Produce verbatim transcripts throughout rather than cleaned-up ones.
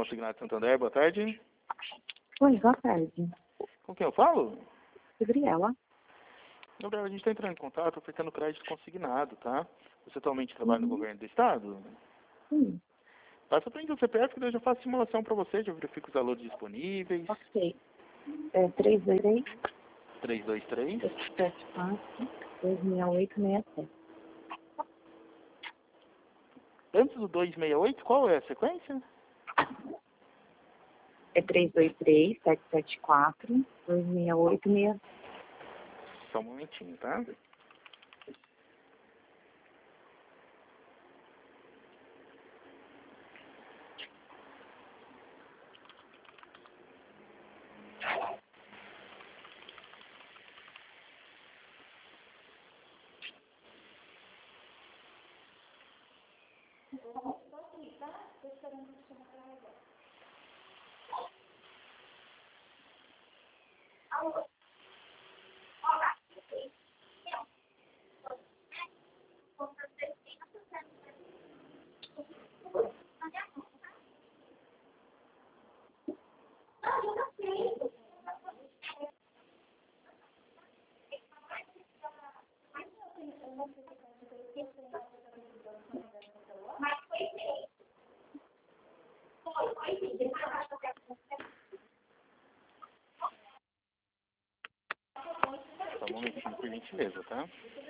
Consignado Santander, boa tarde. Oi, boa tarde. Com quem eu falo? Gabriela. Gabriela, a gente está entrando em contato ofertando crédito consignado, tá? Você atualmente trabalha Uhum. no governo do estado? Sim. Passa pra mim o C P F que eu já faço simulação para você, já verifico os valores disponíveis. Ok. É três dois três, três dois três, sete quatro, dois seis oito, seis sete. Antes do dois seis oito, qual é a sequência? É três dois três, sete sete quatro, dois seis oito, seis sete. Só um momentinho, tá? Só um momentinho, por gentileza, tá?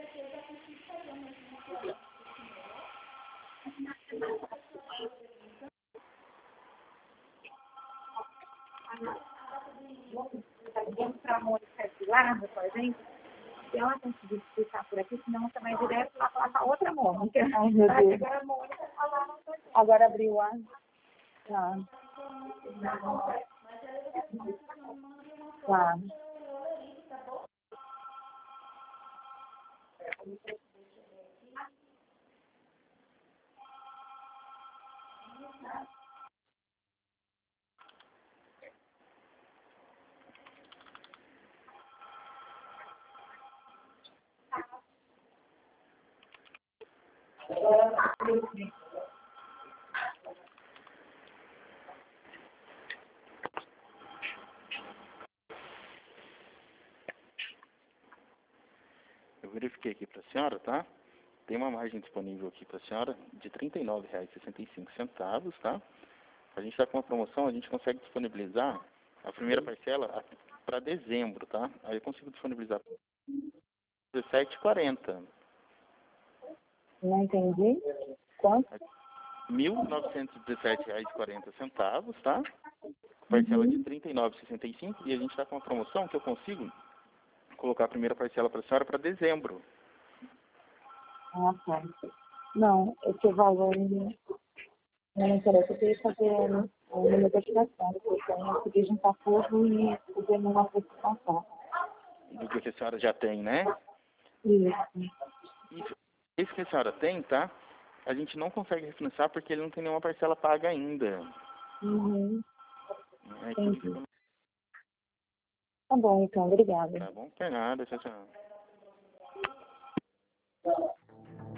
Tá ligando para a Mônica de lá, com a gente? Se ela conseguir explicar por aqui, senão você vai direto lá falar com a outra Mônica. Ai, meu Deus. Agora a Mônica falar. Agora abriu a... Tá. Tá. Eu verifiquei aqui para a senhora, tá? Tem uma margem disponível aqui para a senhora de trinta e nove reais e sessenta e cinco centavos, tá? A gente está com uma promoção, a gente consegue disponibilizar a primeira parcela para dezembro, tá? Aí eu consigo disponibilizar dezessete e quarenta. Não entendi. Quanto? mil novecentos e dezessete reais e quarenta centavos, tá? Parcela de Uhum. trinta e nove reais e sessenta e cinco e a gente está com uma promoção que eu consigo colocar a primeira parcela para a senhora para dezembro. Ah, tá. Não, esse valor não não me interessa. Eu queria fazer né, uma negociação, porque eu não consegui juntar tudo e fazer uma precificação. Do que a senhora já tem, né? Isso. Isso, esse que a senhora tem, tá? A gente não consegue refinanciar porque ele não tem nenhuma parcela paga ainda. Uhum. É que Entendi. fica... Tá bom, então. Obrigada. Tá bom? Por nada, tchau, tchau.